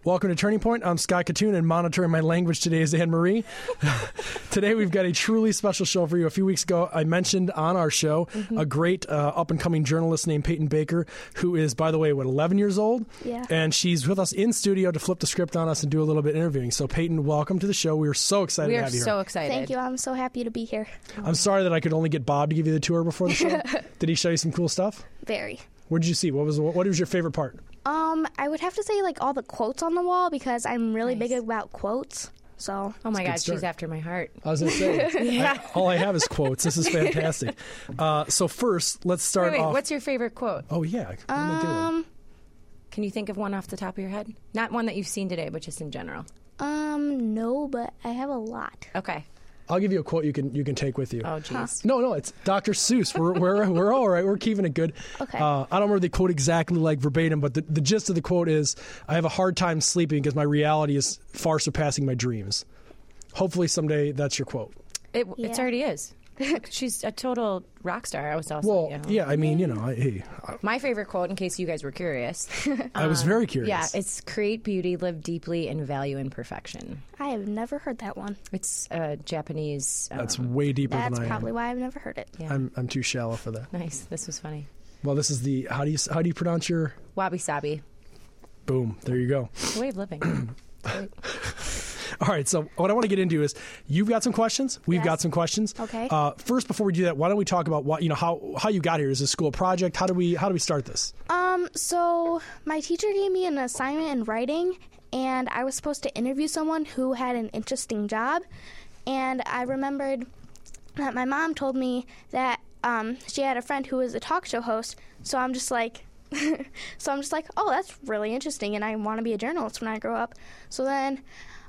Welcome to Turning Point. I'm Scott Katoon, and monitoring my language today is Anne Marie. Today we've got a truly special show for you. A few weeks ago, I mentioned on our show a great up-and-coming journalist named Peyton Baker, who is, by the way, 11 years old? Yeah. And she's with us in studio to flip the script on us and do a little bit of interviewing. So, Peyton, welcome to the show. We are so excited to have you We are so here. excited. Thank you. I'm so happy to be here. I'm sorry that I could only get Bob to give you the tour before the show. Did he show you some cool stuff? Very. What did you see? What was your favorite part? I would have to say like all the quotes on the wall because I'm really Nice. big about quotes. So Oh my That's a good God, start. she's after my heart. I was going to say, all I have is quotes. This is fantastic. So first, let's start Wait, off. what's your favorite quote? Oh, yeah. Let me do it. Can you think of one off the top of your head? Not one that you've seen today, but just in general. no, but I have a lot. Okay. I'll give you a quote you can take with you. Oh, jeez. No, it's Dr. Seuss. We're all right. We're keeping it good. Okay. I don't remember the quote exactly like verbatim, but the gist of the quote is, I have a hard time sleeping because my reality is far surpassing my dreams. Hopefully someday that's your quote. It Yeah. already is. She's a total rock star. I was also. Well, you know. yeah, I mean, My favorite quote, in case you guys were curious. I was very curious. Yeah, it's create beauty, live deeply, and value imperfection. I have never heard that one. It's Japanese. That's way deeper That's than I am. probably why I've never heard it. Yeah. I'm too shallow for that. Nice. This was funny. Well, this is the how do you pronounce your Wabi sabi. boom? There you go. It's a way of living. All right, so what I want to get into is you've got some questions. We've Yes. got some questions. Okay. First, before we do that, why don't we talk about how you got here? Is this a school project? How do we start this? So my teacher gave me an assignment in writing, and I was supposed to interview someone who had an interesting job. And I remembered that my mom told me that she had a friend who was a talk show host. So I'm just like, oh, that's really interesting, and I want to be a journalist when I grow up. So then,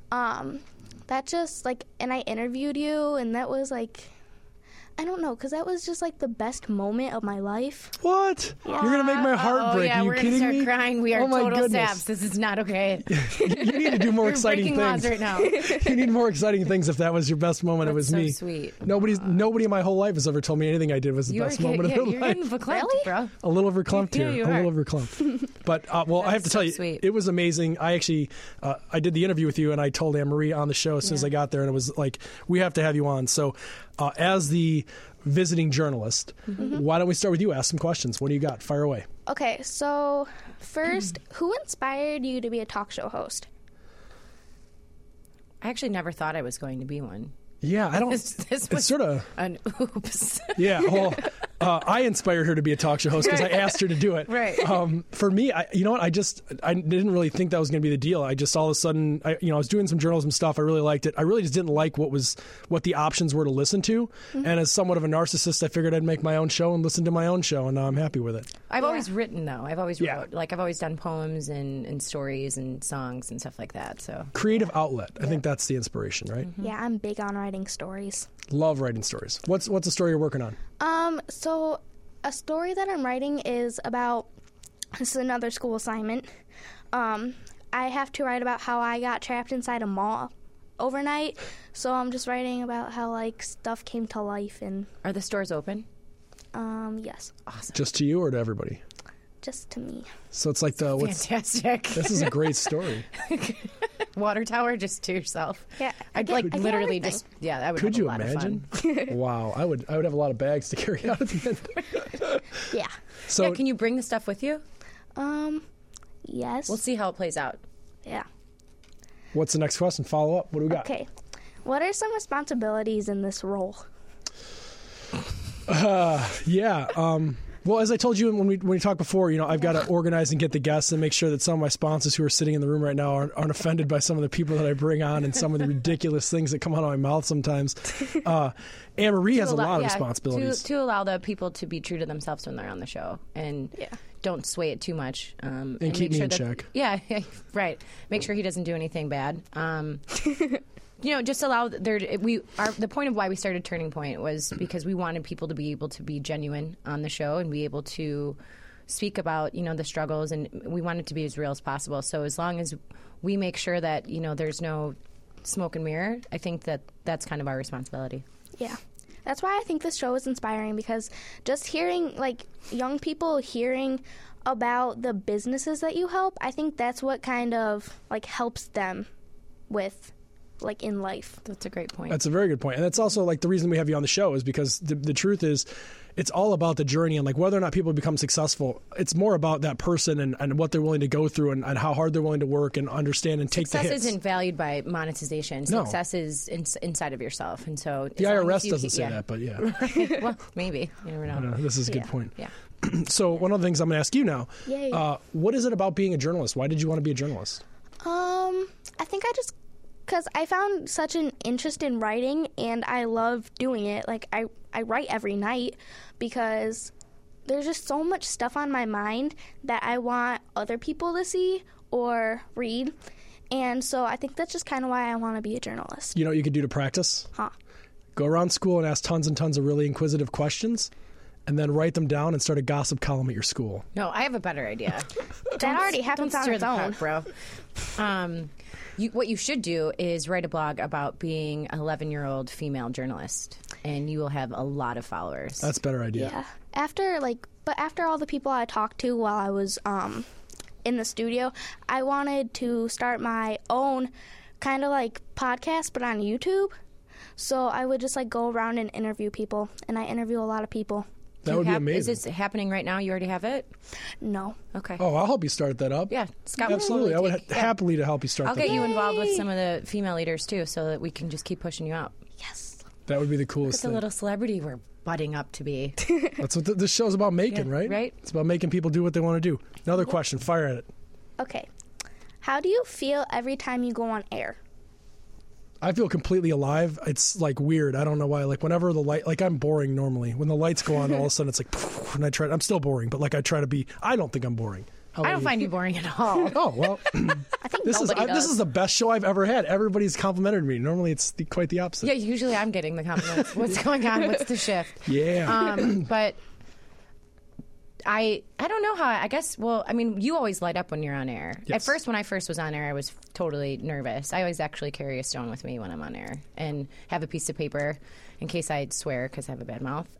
that just like, and I interviewed you, and that was like, I don't know, because that was just like the best moment of my life. What? You're gonna make my heart break. Yeah, Are you we're kidding gonna start me? crying. We are Oh my total goodness. saps. This is not okay. You need to do more We're exciting breaking things. laws right now. You need more exciting things. If that was your best moment, it was That's so me. sweet. Nobody in my whole life has ever told me anything I did was the best moment of their you're life. getting verklempt, Really? bro. A little verklempt Yeah, here. you A are. little verklempt. But, well, I have to That's tell so you, sweet. it was amazing. I actually, I did the interview with you, and I told Anne Marie on the show as soon as Yeah. I got there, and it was like, we have to have you on. So, as the visiting journalist, why don't we start with you? Ask some questions. What do you got? Fire away. Okay, so first, who inspired you to be a talk show host? I actually never thought I was going to be one. Yeah, I don't. This It's was sort of. an oops. Yeah, well, I inspired her to be a talk show host because I asked her to do it. Right. For me, you know what? I didn't really think that was going to be the deal. I just all of a sudden, I was doing some journalism stuff. I really liked it. I really just didn't like what the options were to listen to. And as somewhat of a narcissist, I figured I'd make my own show and listen to my own show, and now I'm happy with it. I've always written though. I've always Yeah. wrote. Like I've always done poems and stories and songs and stuff like that. So Creative outlet. I think that's the inspiration, right? Yeah, I'm big on writing stories. Love writing stories. What's the story you're working on? So a story that I'm writing is about, this is another school assignment. I have to write about how I got trapped inside a mall overnight. So I'm just writing about how like stuff came to life and are the stores open? yes, Awesome. Just to you or to everybody? just to me. So it's like Fantastic. this is a great story. Water tower just to yourself. Yeah, I I'd get- like I get literally everything. just that would Could have you a lot imagine? of fun. Wow, I would have a lot of bags to carry out at the end. Yeah. So Yeah, can you bring the stuff with you? Yes. We'll see how it plays out. Yeah. what's the next question? Follow up. What do we got? Okay. What are some responsibilities in this role? Yeah. Well, as I told you when we talked before, I've got to organize and get the guests and make sure that some of my sponsors who are sitting in the room right now aren't offended by some of the people that I bring on and some of the ridiculous things that come out of my mouth sometimes. Anne Marie has a lot of responsibilities. To allow the people to be true to themselves when they're on the show and don't sway it too much. And make keep me sure in that, check. Yeah, right. Make sure he doesn't do anything bad. Just allow the point of why we started Turning Point was because we wanted people to be able to be genuine on the show and be able to speak about the struggles, and we want it to be as real as possible. So as long as we make sure that there's no smoke and mirror, I think that's kind of our responsibility. Yeah. that's why I think this show is inspiring, because just hearing, like, young people hearing about the businesses that you help, I think that's what kind of, like, helps them with, like, in life. That's a great point. That's a very good point. And that's also like the reason we have you on the show is because the truth is it's all about the journey, and like whether or not people become successful, it's more about that person and what they're willing to go through and how hard they're willing to work and understand and take the hits. Success isn't valued by monetization. No. Success is inside of yourself. And so The IRS doesn't say that, but yeah. Well, maybe. You never know. This is a good point. Yeah. So one of the things I'm going to ask you now, Yay. what is it about being a journalist? Why did you want to be a journalist? I think because I found such an interest in writing, and I love doing it. Like, I write every night because there's just so much stuff on my mind that I want other people to see or read. And so I think that's just kind of why I want to be a journalist. You know what you could do to practice? Huh. Go around school and ask tons and tons of really inquisitive questions, and then write them down and start a gossip column at your school. No, I have a better idea. That already happens Don't on stir its the own. pot, bro. What you should do is write a blog about being an 11-year-old female journalist, and you will have a lot of followers. That's a better idea. Yeah. After all the people I talked to while I was in the studio, I wanted to start my own kind of like podcast, but on YouTube. So I would just like go around and interview people, and I interview a lot of people. That would be Is amazing. this happening right now? You already have it? No. Okay. Oh, I'll help you start that up. Yeah, Scott will Absolutely. I totally would take- happily to help you start I'll that. get you involved with some of the female leaders too, so that we can just keep pushing you out. Yes. That would be the coolest It's a thing. little celebrity we're budding up to be. That's what this show's about making, Yeah, right? right. It's about making people do what they want to do. Another question. Fire at it. Okay. How do you feel every time you go on air? I feel completely alive. It's like weird. I don't know why. Like whenever the light, like I'm boring normally. When the lights go on, all of a sudden it's like, poof, and I'm still boring, but like I try to be. I don't think I'm boring. How I about don't you? find you boring at all. Oh well, I think this nobody does. is the best show I've ever had. Everybody's complimented me. Normally it's quite the opposite. Yeah, usually I'm getting the compliments. What's going on? What's the shift? Yeah. But I don't know how. I guess. Well, I mean, you always light up when you're on air. At Yes. first, when I first was on air, I was totally nervous. I always actually carry a stone with me when I'm on air and have a piece of paper in case I swear because I have a bad mouth.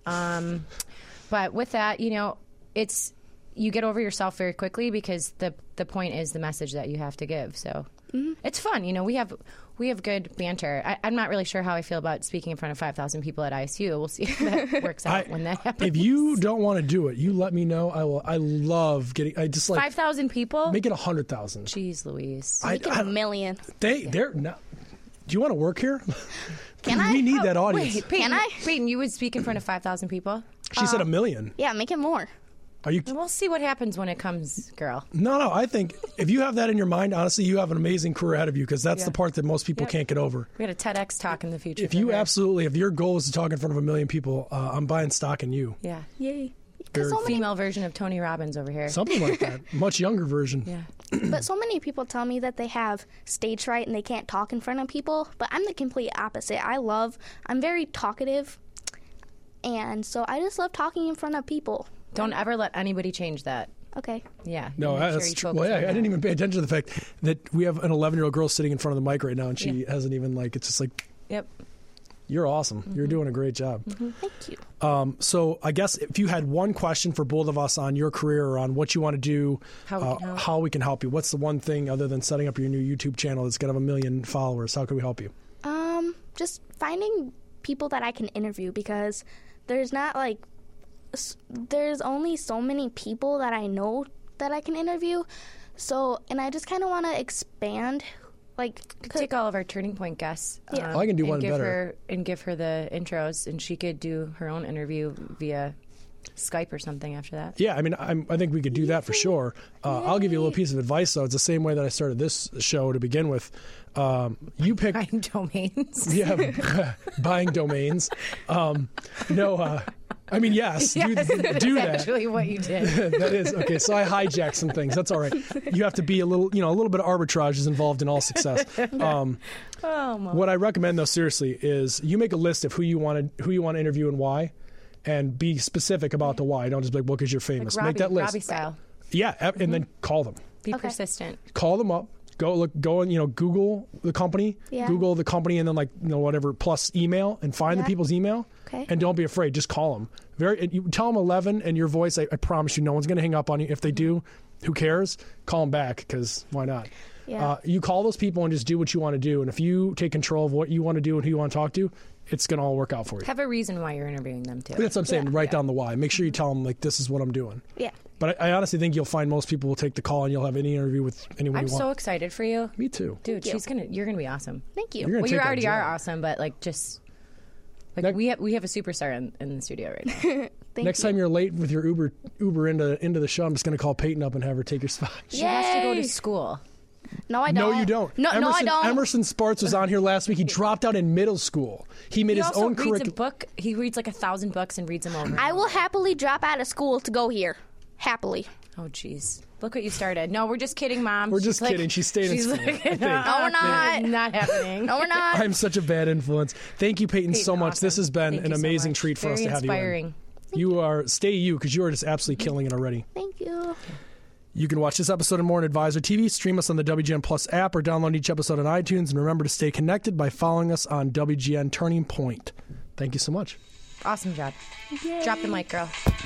But with that, you know, you get over yourself very quickly because the point is the message that you have to give. So it's fun. You know, we have good banter. I'm not really sure how I feel about speaking in front of 5,000 people at ISU. We'll see if that works out when that happens. If you don't want to do it, you let me know. I will. I love getting. I just like 5,000 people? make it 100,000. Jeez Louise. Make it a million. They're not. Do you want to work here? Can I? We need that audience. Wait, Peyton, Can I? Peyton, you would speak in front of 5,000 people? She said 1 million. Yeah, make it more. Are you? We'll see what happens when it comes, girl. No. I think if you have that in your mind, honestly, you have an amazing career ahead of you because that's Yeah. the part that most people Yep. can't get over. We got a TEDx talk in the future. If for you her. if your goal is to talk in front of 1 million people, I'm buying stock in you. Yeah. Yay. Very- So many, Female version of Tony Robbins over here. Something like that. Much younger version. Yeah. but so many people tell me that they have stage fright and they can't talk in front of people. But I'm the complete opposite. I'm very talkative, and so I just love talking in front of people. Don't ever let anybody change that. Okay. Yeah. No, Make sure that's you true. focus Well, yeah, on I that. didn't even pay attention to the fact that we have an 11-year-old girl sitting in front of the mic right now, and she hasn't even it's just like, Yep. you're awesome. You're doing a great job. Thank you. So I guess if you had one question for both of us on your career or on what you want to do, How we can help. how we can help you, what's the one thing other than setting up your new YouTube channel that's going to have 1 million followers? How can we help you? Just finding people that I can interview, because there's not there's only so many people that I know that I can interview. So, and I just kind of want to expand, Take all of our Turning Point guests. Yeah. I can do and one give better. give her the intros, and she could do her own interview via Skype or something after that. Yeah, I mean, I think we could do that for sure. I'll give you a little piece of advice, though. It's the same way that I started this show to begin with. You pick, Buying domains. yeah, buying domains. I mean, yes, Yes, do that's that. actually what you did. That is okay. So I hijacked some things. That's all right. You have to be a little bit of arbitrage is involved in all success. Oh, my. What I recommend, though, seriously, is you make a list of who you want to interview and why, and be specific about the why. Don't just be like, well, because you're famous. Robbie, Make that list. Robbie style. Yeah, and then call them. Be Okay. persistent. Call them up. Go and Google the company, Yeah. Google the company, and then whatever plus email and find the people's email. Okay. And don't be afraid. Just call them. You tell them 11 and your voice. I promise you, no one's going to hang up on you. If they do, who cares? Call them back because why not? Yeah. You call those people and just do what you want to do. And if you take control of what you want to do and who you want to talk to, it's going to all work out for you. Have a reason why you're interviewing them too. That's what I'm saying. Write down the why. Make sure you tell them this is what I'm doing. Yeah. But I honestly think you'll find most people will take the call and you'll have any interview with anyone I'm you want. so excited for you. Me too. Dude, you're gonna be awesome. Thank you. You're gonna Well, take you that already job. are awesome, but we have a superstar in the studio right now. Next time you're late with your Uber into the show, I'm just going to call Peyton up and have her take your spot. She has to go to Yay. school. No, I don't. No, you don't. No, I don't. Emerson Sparks was on here last week. He dropped out in middle school. He made He his also own reads a curriculum. book. He reads 1,000 books and reads them over. I will happily drop out of school to go here. Happily. Oh, jeez. Look what you started. No, we're just kidding, Mom. We're just kidding. She stayed in she's school. like, I think. No, we're not. Not happening. No, we're not. I'm such a bad influence. Thank you, Peyton, so much. awesome. This has been Thank an you so amazing much. treat for us Very to have you in. inspiring. You are stay you because you are just absolutely killing it already. Thank you. You can watch this episode and more on Advisor TV, stream us on the WGN Plus app, or download each episode on iTunes. And remember to stay connected by following us on WGN Turning Point. Thank you so much. Awesome job. Yay. Drop the mic, girl.